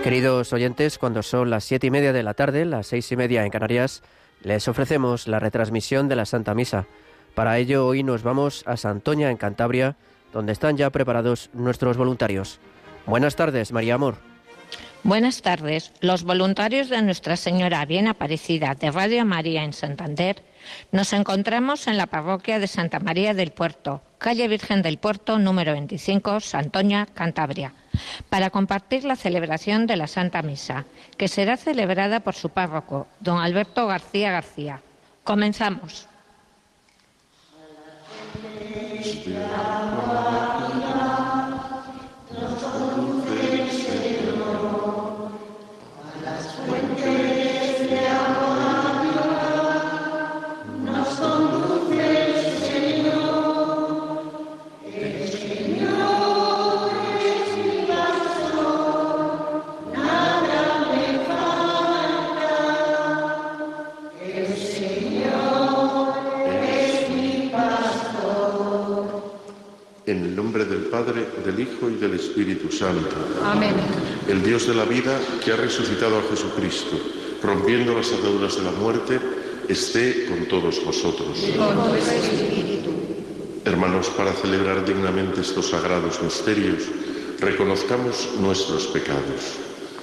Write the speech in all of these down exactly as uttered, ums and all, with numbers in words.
Queridos oyentes, cuando son las siete y media de la tarde, las seis y media en Canarias, les ofrecemos la retransmisión de la Santa Misa. Para ello, hoy nos vamos a Santoña, en Cantabria, donde están ya preparados nuestros voluntarios. Buenas tardes, María Amor. Buenas tardes. Los voluntarios de Nuestra Señora Bien Aparecida de Radio María en Santander nos encontramos en la parroquia de Santa María del Puerto, calle Virgen del Puerto, número veinticinco, Santoña, Cantabria, para compartir la celebración de la Santa Misa, que será celebrada por su párroco, don Alberto García García. Comenzamos. En el nombre del Padre, del Hijo y del Espíritu Santo. Amén. El Dios de la vida, que ha resucitado a Jesucristo, rompiendo las ataduras de la muerte, esté con todos vosotros. Y con tu espíritu. Hermanos, para celebrar dignamente estos sagrados misterios, reconozcamos nuestros pecados.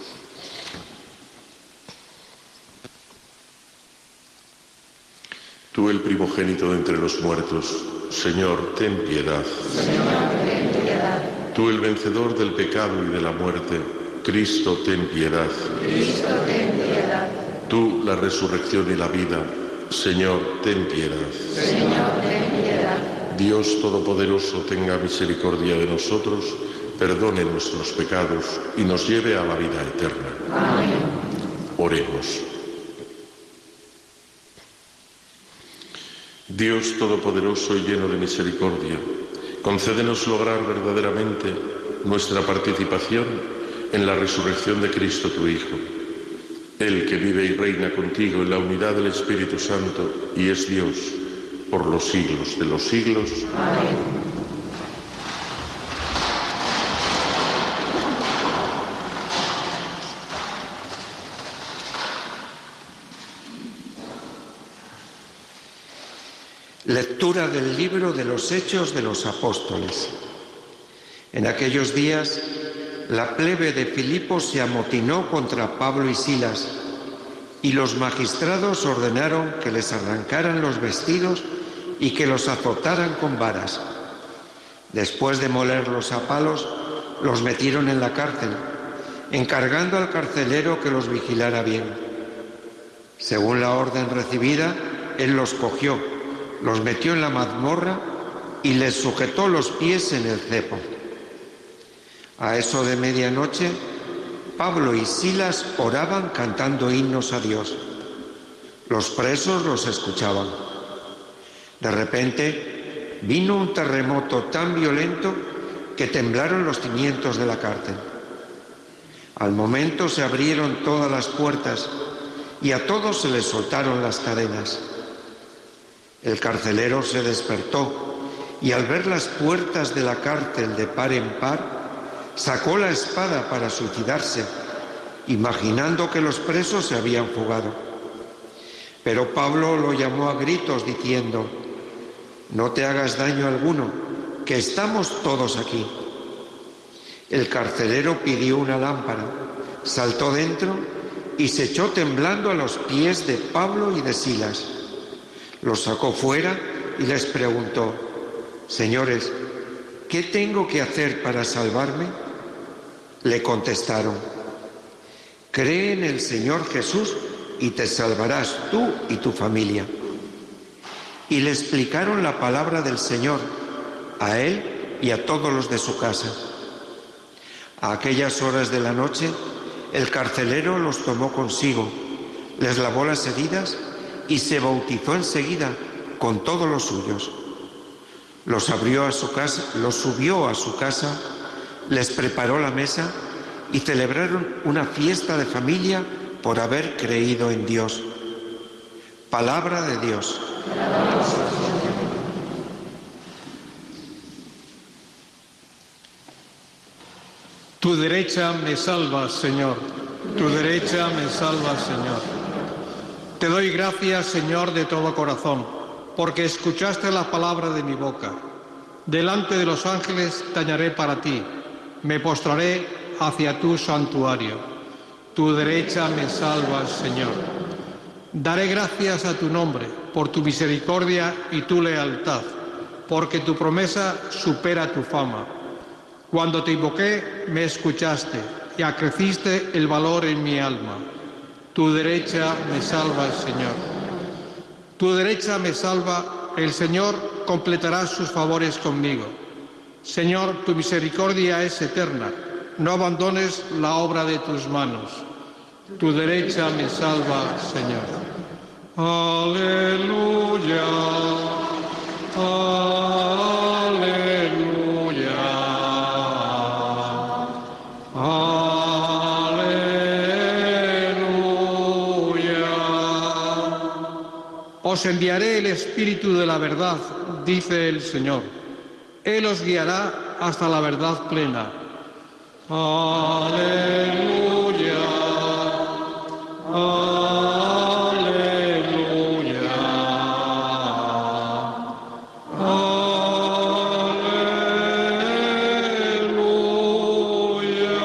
Tú, el primogénito de entre los muertos, Señor, ten piedad. Señor, ten piedad. Tú, el vencedor del pecado y de la muerte, Cristo, ten piedad. Cristo, ten piedad. Tú, la resurrección y la vida, Señor, ten piedad. Señor, ten piedad. Dios Todopoderoso, tenga misericordia de nosotros, perdone nuestros pecados y nos lleve a la vida eterna. Amén. Oremos. Dios Todopoderoso y lleno de misericordia, concédenos lograr verdaderamente nuestra participación en la resurrección de Cristo, tu Hijo. Él que vive y reina contigo en la unidad del Espíritu Santo y es Dios por los siglos de los siglos. Amén. Lectura del libro de los Hechos de los Apóstoles. En aquellos días, la plebe de Filipo se amotinó contra Pablo y Silas, y los magistrados ordenaron que les arrancaran los vestidos y que los azotaran con varas. Después de molerlos a palos, los metieron en la cárcel, encargando al carcelero que los vigilara bien. Según la orden recibida, él los cogió, los metió en la mazmorra y les sujetó los pies en el cepo. A eso de medianoche, Pablo y Silas oraban cantando himnos a Dios. Los presos los escuchaban. De repente, vino un terremoto tan violento que temblaron los cimientos de la cárcel. Al momento se abrieron todas las puertas y a todos se les soltaron las cadenas. El carcelero se despertó y al ver las puertas de la cárcel de par en par, sacó la espada para suicidarse, imaginando que los presos se habían fugado. Pero Pablo lo llamó a gritos diciendo: «No te hagas daño alguno, que estamos todos aquí». El carcelero pidió una lámpara, saltó dentro y se echó temblando a los pies de Pablo y de Silas. Los sacó fuera y les preguntó: «Señores, ¿qué tengo que hacer para salvarme?». Le contestaron: «Cree en el Señor Jesús y te salvarás tú y tu familia». Y le explicaron la palabra del Señor a él y a todos los de su casa. A aquellas horas de la noche, el carcelero los tomó consigo, les lavó las heridas y se bautizó enseguida con todos los suyos. Los abrió a su casa, los subió a su casa, les preparó la mesa y celebraron una fiesta de familia por haber creído en Dios. Palabra de Dios. Tu derecha me salva, Señor. Tu derecha me salva, Señor. Te doy gracias, Señor, de todo corazón, porque escuchaste la palabra de mi boca. Delante de los ángeles tañaré para ti. Me postraré hacia tu santuario. Tu derecha me salva, Señor. Daré gracias a tu nombre por tu misericordia y tu lealtad, porque tu promesa supera tu fama. Cuando te invoqué, me escuchaste y acreciste el valor en mi alma. Tu derecha me salva, Señor. Tu derecha me salva, el Señor completará sus favores conmigo. Señor, tu misericordia es eterna, no abandones la obra de tus manos. Tu derecha me salva, Señor. Aleluya, aleluya, aleluya. Os enviaré el Espíritu de la verdad, dice el Señor. Él os guiará hasta la verdad plena. Aleluya, aleluya, aleluya.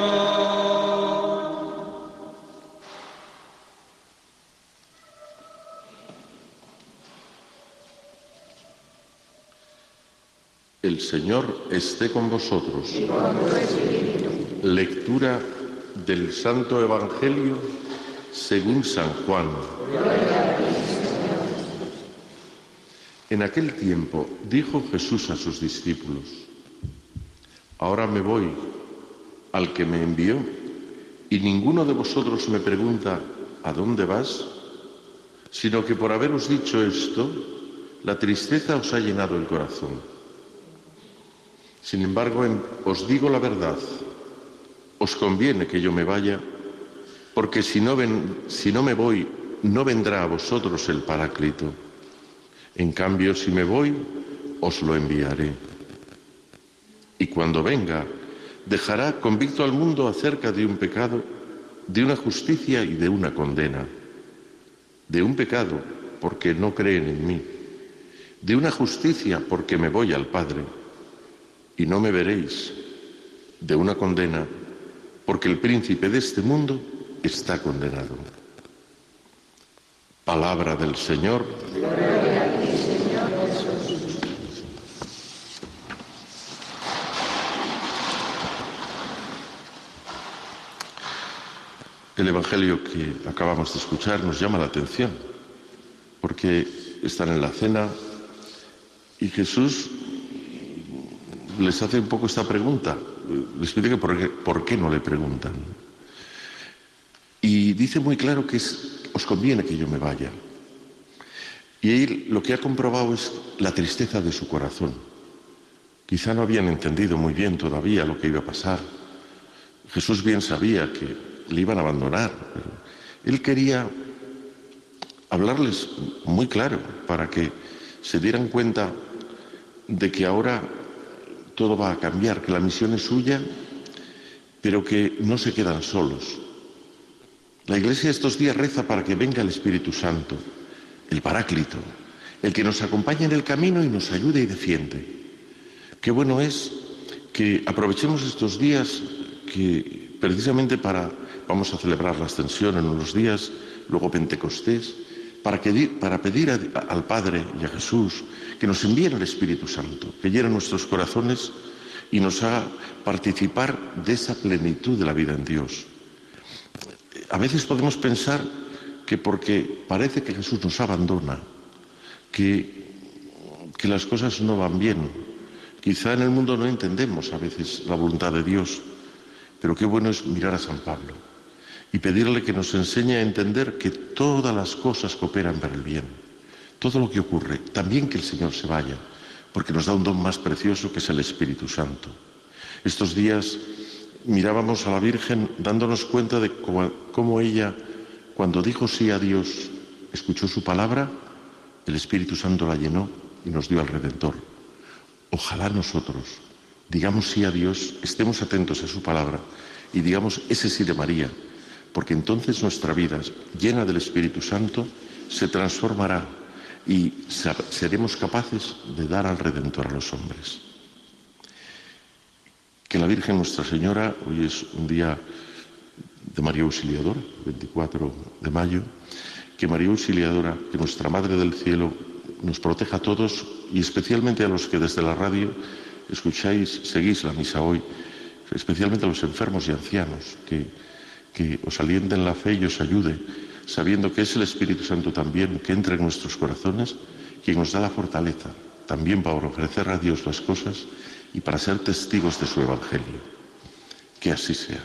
El Señor esté con vosotros. Lectura del Santo Evangelio según San Juan. En aquel tiempo dijo Jesús a sus discípulos: Ahora me voy al que me envió, y ninguno de vosotros me pregunta ¿a dónde vas? Sino que por haberos dicho esto, la tristeza os ha llenado el corazón. Sin embargo, os digo la verdad, os conviene que yo me vaya, porque si no, ven, si no me voy, no vendrá a vosotros el Paráclito. En cambio, si me voy, os lo enviaré. Y cuando venga, dejará convicto al mundo acerca de un pecado, de una justicia y de una condena. De un pecado, porque no creen en mí. De una justicia, porque me voy al Padre. Y no me veréis. De una condena, porque el príncipe de este mundo está condenado. Palabra del Señor. Gloria a ti, Señor Jesús. El Evangelio que acabamos de escuchar nos llama la atención, porque están en la cena y Jesús les hace un poco esta pregunta. Les pide que por qué, por qué no le preguntan. Y dice muy claro que es, os conviene que yo me vaya. Y él lo que ha comprobado es la tristeza de su corazón. Quizá no habían entendido muy bien todavía lo que iba a pasar. Jesús bien sabía que le iban a abandonar, pero él quería hablarles muy claro para que se dieran cuenta de que ahora todo va a cambiar, que la misión es suya, pero que no se quedan solos. La Iglesia estos días reza para que venga el Espíritu Santo, el Paráclito, el que nos acompañe en el camino y nos ayude y defiende. Qué bueno es que aprovechemos estos días que precisamente para, vamos a celebrar la Ascensión en unos días, luego Pentecostés, para, que, para pedir a, al Padre y a Jesús que nos envíen el Espíritu Santo, que llene nuestros corazones y nos haga participar de esa plenitud de la vida en Dios. A veces podemos pensar que porque parece que Jesús nos abandona, que, que las cosas no van bien. Quizá en el mundo no entendemos a veces la voluntad de Dios, pero qué bueno es mirar a San Pablo y pedirle que nos enseñe a entender que todas las cosas cooperan para el bien. Todo lo que ocurre, también que el Señor se vaya, porque nos da un don más precioso que es el Espíritu Santo. Estos días mirábamos a la Virgen dándonos cuenta de cómo, cómo ella, cuando dijo sí a Dios, escuchó su palabra, el Espíritu Santo la llenó y nos dio al Redentor. Ojalá nosotros, digamos sí a Dios, estemos atentos a su palabra y digamos ese sí de María, porque entonces nuestra vida, llena del Espíritu Santo, se transformará y seremos capaces de dar al Redentor a los hombres. Que la Virgen Nuestra Señora, hoy es un día de María Auxiliadora, veinticuatro de mayo, que María Auxiliadora, que nuestra Madre del Cielo, nos proteja a todos y especialmente a los que desde la radio escucháis, seguís la misa hoy, especialmente a los enfermos y ancianos, que, que os aliente en la fe y os ayude, sabiendo que es el Espíritu Santo también que entra en nuestros corazones, quien nos da la fortaleza, también para ofrecer a Dios las cosas y para ser testigos de su Evangelio. Que así sea.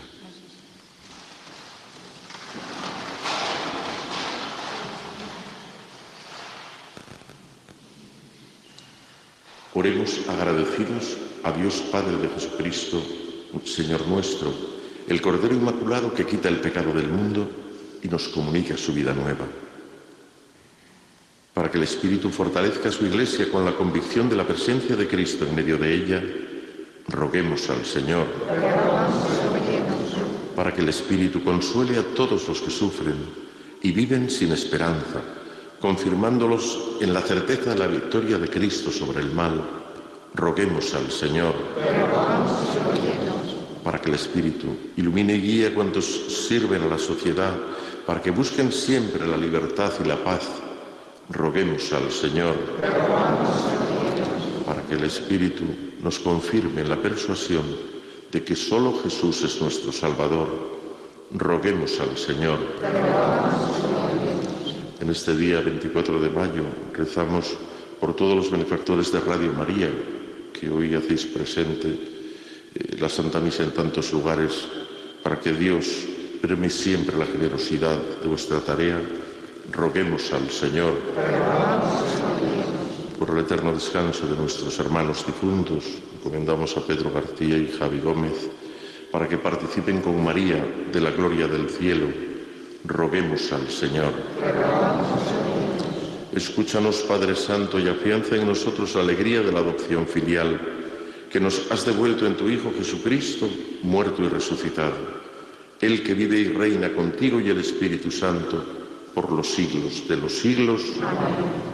Oremos agradecidos a Dios Padre de Jesucristo, Señor nuestro, el Cordero Inmaculado que quita el pecado del mundo y nos comunica su vida nueva. Para que el Espíritu fortalezca a su Iglesia con la convicción de la presencia de Cristo en medio de ella, roguemos al Señor. Para que el Espíritu consuele a todos los que sufren y viven sin esperanza, confirmándolos en la certeza de la victoria de Cristo sobre el mal, roguemos al Señor. Para que el Espíritu ilumine y guíe a cuantos sirven a la sociedad, para que busquen siempre la libertad y la paz, roguemos al Señor. Para que el Espíritu nos confirme en la persuasión de que solo Jesús es nuestro Salvador, roguemos al Señor. En este día veinticuatro de mayo rezamos por todos los benefactores de Radio María, que hoy hacéis presente eh, la Santa Misa en tantos lugares, para que Dios premie siempre la generosidad de vuestra tarea. Roguemos al Señor. Por el eterno descanso de nuestros hermanos difuntos, encomendamos a Pedro García y Javi Gómez, para que participen con María de la gloria del cielo. Roguemos al Señor. Escúchanos, Padre Santo, y afianza en nosotros la alegría de la adopción filial, que nos has devuelto en tu Hijo Jesucristo, muerto y resucitado, Él que vive y reina contigo y el Espíritu Santo, por los siglos de los siglos. Amén.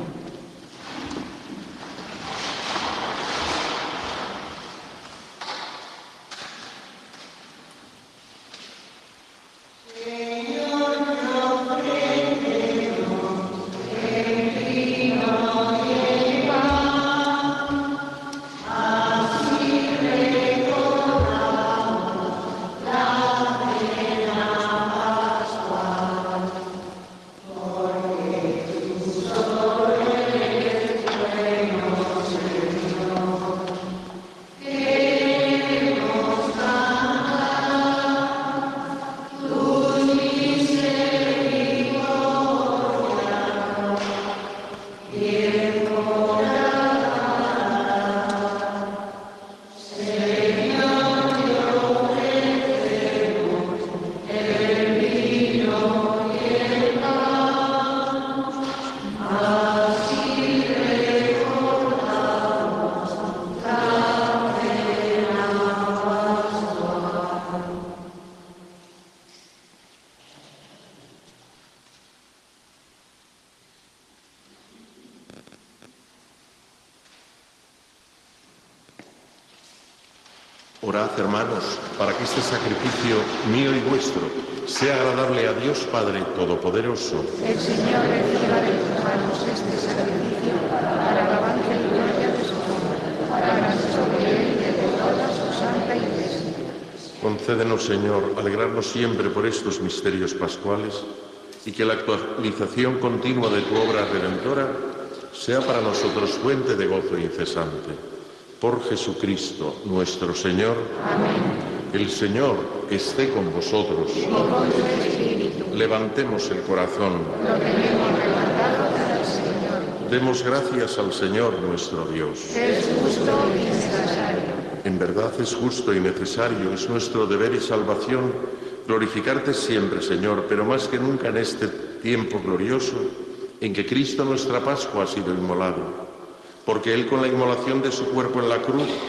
Orad, hermanos, para que este sacrificio mío y vuestro sea agradable a Dios Padre Todopoderoso. El Señor reciba de tus manos este sacrificio para alabanza y gloria de su nombre, para nuestro bien y de toda su santa Iglesia. Concédenos, Señor, alegrarnos siempre por estos misterios pascuales y que la actualización continua de tu obra redentora sea para nosotros fuente de gozo incesante. Por Jesucristo nuestro Señor. Amén. El Señor esté con vosotros. Y con su espíritu. Levantemos el corazón. Lo tenemos levantado para el Señor. Demos gracias al Señor nuestro Dios. Es justo y necesario. En verdad es justo y necesario, es nuestro deber y salvación glorificarte siempre, Señor, pero más que nunca en este tiempo glorioso en que Cristo nuestra Pascua ha sido inmolado. Porque Él, con la inmolación de su cuerpo en la cruz,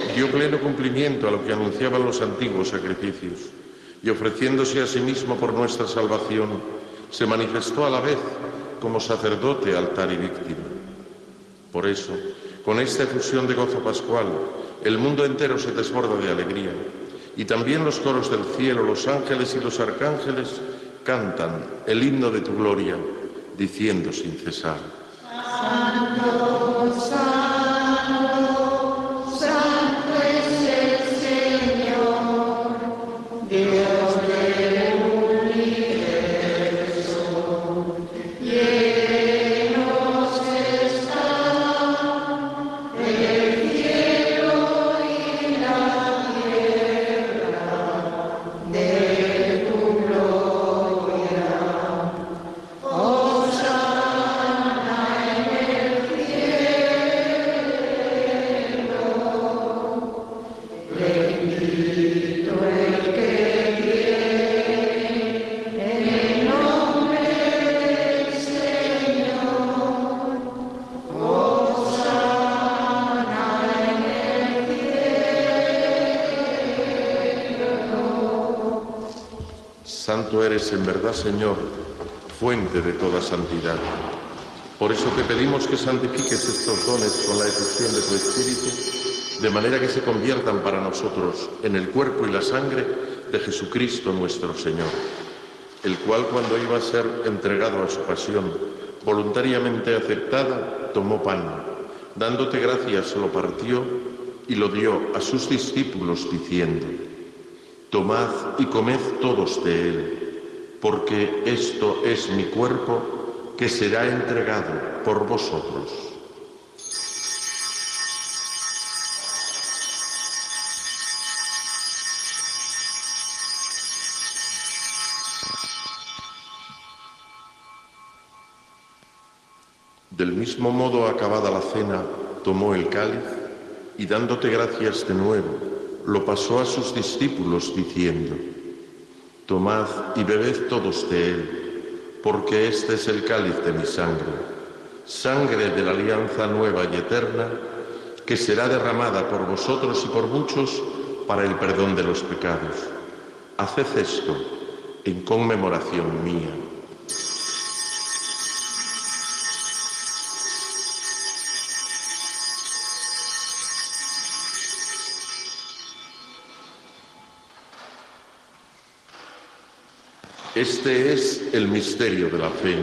dio pleno cumplimiento a lo que anunciaban los antiguos sacrificios y ofreciéndose a sí mismo por nuestra salvación, se manifestó a la vez como sacerdote, altar y víctima. Por eso, con esta efusión de gozo pascual, el mundo entero se desborda de alegría, y también los coros del cielo, los ángeles y los arcángeles cantan el himno de tu gloria, diciendo sin cesar: Santo, santo, santo es el Señor, Dios del universo. Llenos está el cielo y la tierra de tu gloria. Hosana en el cielo, bendito el que viene en el nombre del Señor. Hosana en el cielo. Santo eres en verdad, Señor, fuente de toda santidad. Por eso te pedimos que santifiques estos dones con la efusión de tu Espíritu, de manera que se conviertan para nosotros en el cuerpo y la sangre de Jesucristo nuestro Señor, el cual, cuando iba a ser entregado a su pasión, voluntariamente aceptada, tomó pan, dándote gracias, lo partió y lo dio a sus discípulos, diciendo: tomad y comed todos de él, porque esto es mi cuerpo que será entregado por vosotros. Del mismo modo, acabada la cena, tomó el cáliz y, dándote gracias de nuevo, lo pasó a sus discípulos, diciendo: tomad y bebed todos de él, porque este es el cáliz de mi sangre, sangre de la alianza nueva y eterna, que será derramada por vosotros y por muchos para el perdón de los pecados. Haced esto en conmemoración mía. Este es el misterio de la fe.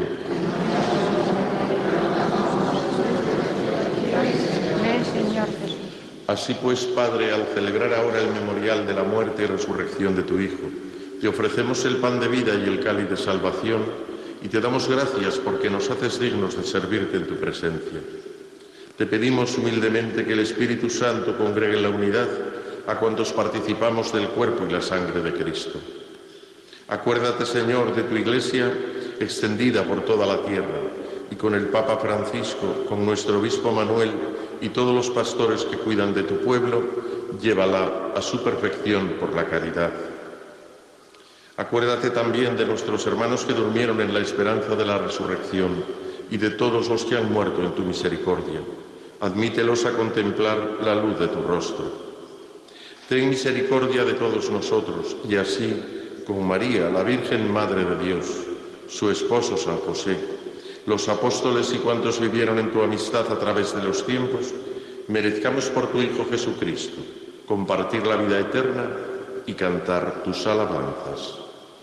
Así pues, Padre, al celebrar ahora el memorial de la muerte y resurrección de tu Hijo, te ofrecemos el pan de vida y el cáliz de salvación, y te damos gracias porque nos haces dignos de servirte en tu presencia. Te pedimos humildemente que el Espíritu Santo congregue en la unidad a cuantos participamos del cuerpo y la sangre de Cristo. Acuérdate, Señor, de tu Iglesia extendida por toda la tierra, y con el Papa Francisco, con nuestro obispo Manuel y todos los pastores que cuidan de tu pueblo, llévala a su perfección por la caridad. Acuérdate también de nuestros hermanos que durmieron en la esperanza de la resurrección y de todos los que han muerto en tu misericordia. Admítelos a contemplar la luz de tu rostro. Ten misericordia de todos nosotros y así, con María, la Virgen Madre de Dios, su esposo San José, los apóstoles y cuantos vivieron en tu amistad a través de los tiempos, merezcamos por tu Hijo Jesucristo compartir la vida eterna y cantar tus alabanzas.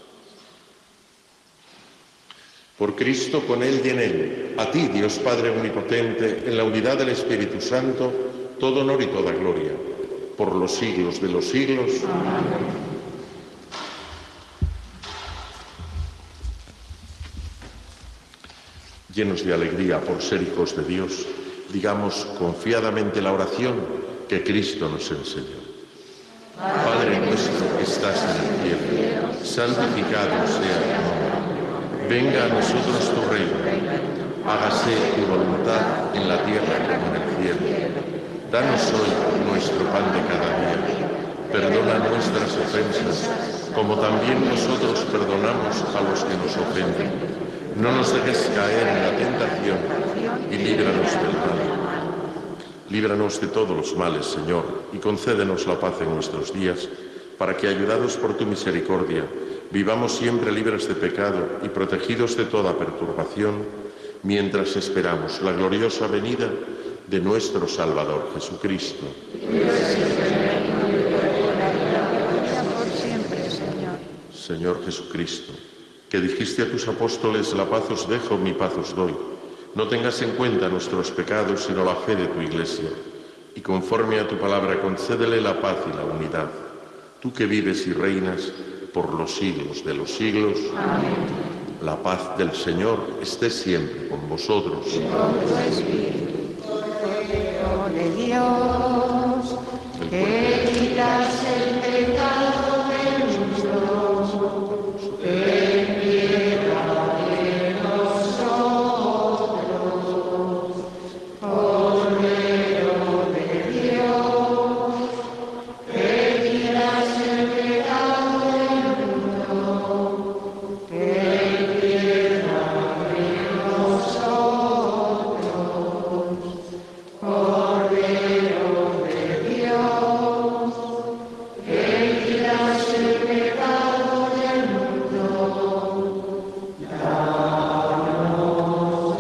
Por Cristo, con Él y en Él, a ti, Dios Padre Omnipotente, en la unidad del Espíritu Santo, todo honor y toda gloria, por los siglos de los siglos. Amén. Llenos de alegría por ser hijos de Dios, digamos confiadamente la oración que Cristo nos enseñó. Padre nuestro que estás en el cielo, santificado sea tu nombre. Venga a nosotros tu reino. Hágase tu voluntad en la tierra como en el cielo. Danos hoy nuestro pan de cada día. Perdona nuestras ofensas, como también nosotros perdonamos a los que nos ofenden. No nos dejes caer en la tentación y líbranos del mal. Líbranos de todos los males, Señor, y concédenos la paz en nuestros días, para que, ayudados por tu misericordia, vivamos siempre libres de pecado y protegidos de toda perturbación, mientras esperamos la gloriosa venida de nuestro Salvador Jesucristo. Por siempre, Señor. Señor Jesucristo, que dijiste a tus apóstoles: la paz os dejo, mi paz os doy. No tengas en cuenta nuestros pecados, sino la fe de tu Iglesia, y conforme a tu palabra concédele la paz y la unidad. Tú que vives y reinas por los siglos de los siglos. Amén. La paz del Señor esté siempre con vosotros. Y con tu espíritu. Cordero de Dios, que quitas el pecado del mundo, ten piedad de nosotros. Cordero de Dios, que quitas el pecado del mundo, ten piedad de nosotros. Cordero de Dios, que quitas el pecado del mundo, danos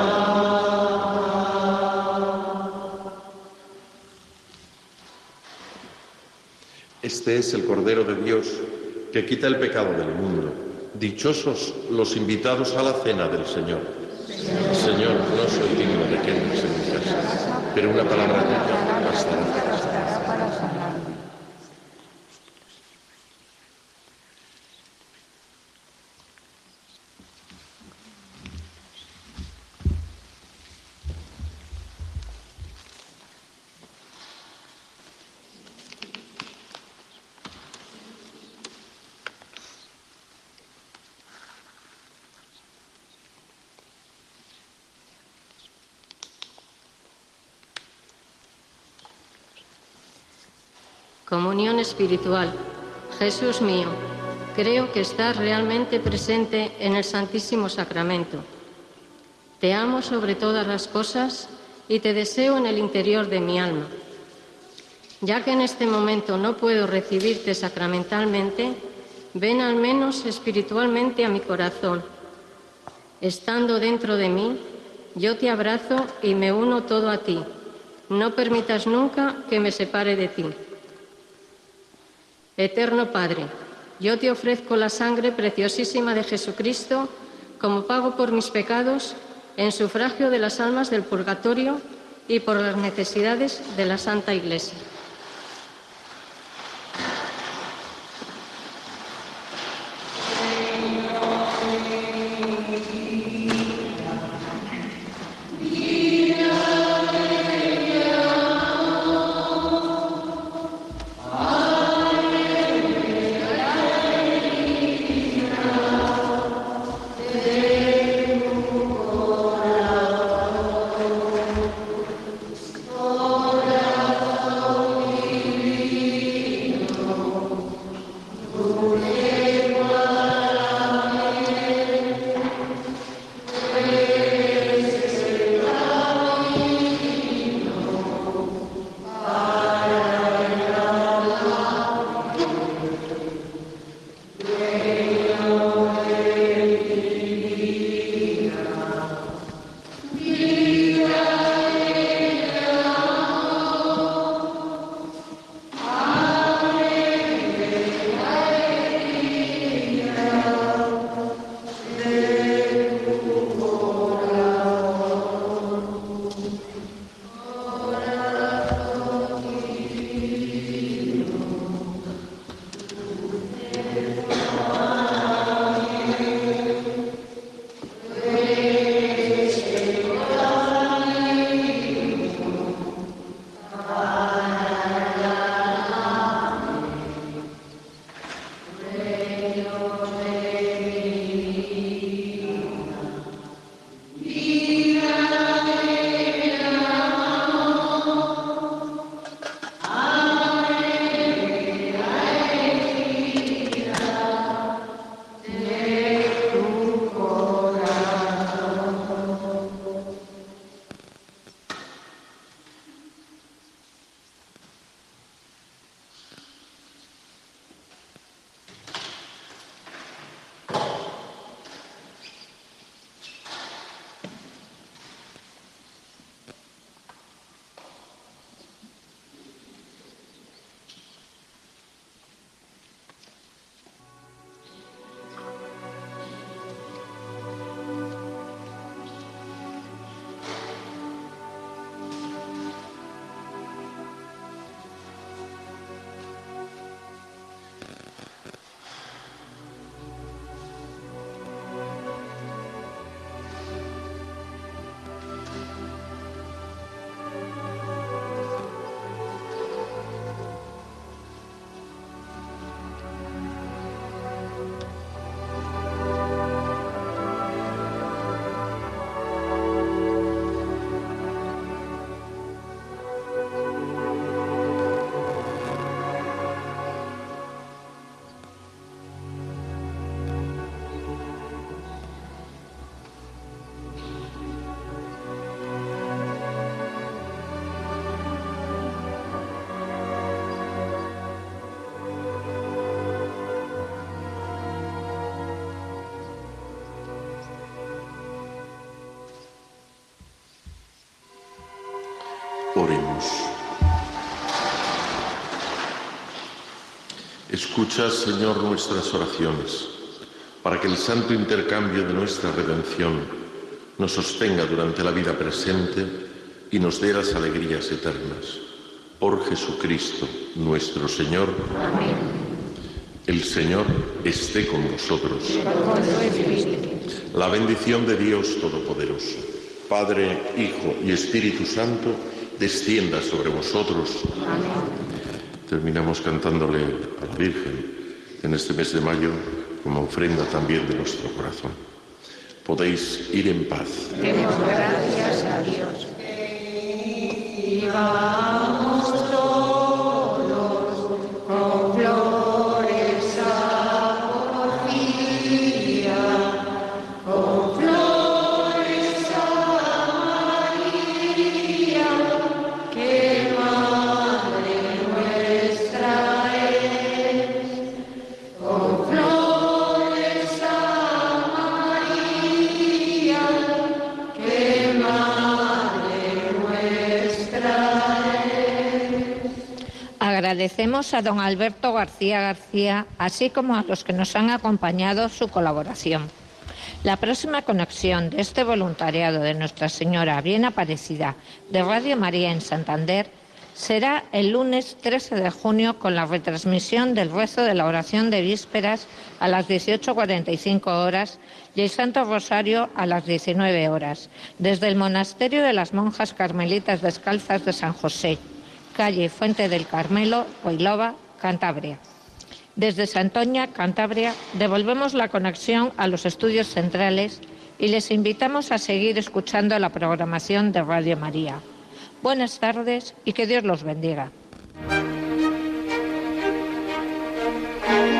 Este es el Cordero de Dios, que quita el pecado del mundo. Dichosos los invitados a la cena del Señor. Señor, no soy digno de que entres en mi casa, pero una palabra tuya bastará. bastará para sanarme. Comunión espiritual. Jesús mío, creo que estás realmente presente en el Santísimo Sacramento. Te amo sobre todas las cosas y te deseo en el interior de mi alma. Ya que en este momento no puedo recibirte sacramentalmente, ven al menos espiritualmente a mi corazón. Estando dentro de mí, yo te abrazo y me uno todo a ti. No permitas nunca que me separe de ti. Eterno Padre, yo te ofrezco la sangre preciosísima de Jesucristo como pago por mis pecados, en sufragio de las almas del purgatorio y por las necesidades de la Santa Iglesia. Corazón Oremos. Escucha, Señor, nuestras oraciones, para que el santo intercambio de nuestra redención nos sostenga durante la vida presente y nos dé las alegrías eternas. Por Jesucristo, nuestro Señor. Amén. El Señor esté con vosotros. La bendición de Dios Todopoderoso, Padre, Hijo y Espíritu Santo, descienda sobre vosotros. Amén. Terminamos cantándole a la Virgen en este mes de mayo como ofrenda también de nuestro corazón. Podéis ir en paz. Demos gracias a Dios. Y vamos todos con flores a Porfía, con flores a María, que Madre nuestra es, con flores a María, que Madre nuestra es. Agradecemos a don Alberto García García, así como a los que nos han acompañado, su colaboración. La próxima conexión de este voluntariado de Nuestra Señora Bien Aparecida de Radio María en Santander será el lunes trece de junio con la retransmisión del rezo de la oración de vísperas a las dieciocho cuarenta y cinco horas y el Santo Rosario a las diecinueve horas, desde el Monasterio de las Monjas Carmelitas Descalzas de San José, calle Fuente del Carmelo, Huelva, Cantabria. Desde Santoña, Cantabria, devolvemos la conexión a los estudios centrales y les invitamos a seguir escuchando la programación de Radio María. Buenas tardes y que Dios los bendiga.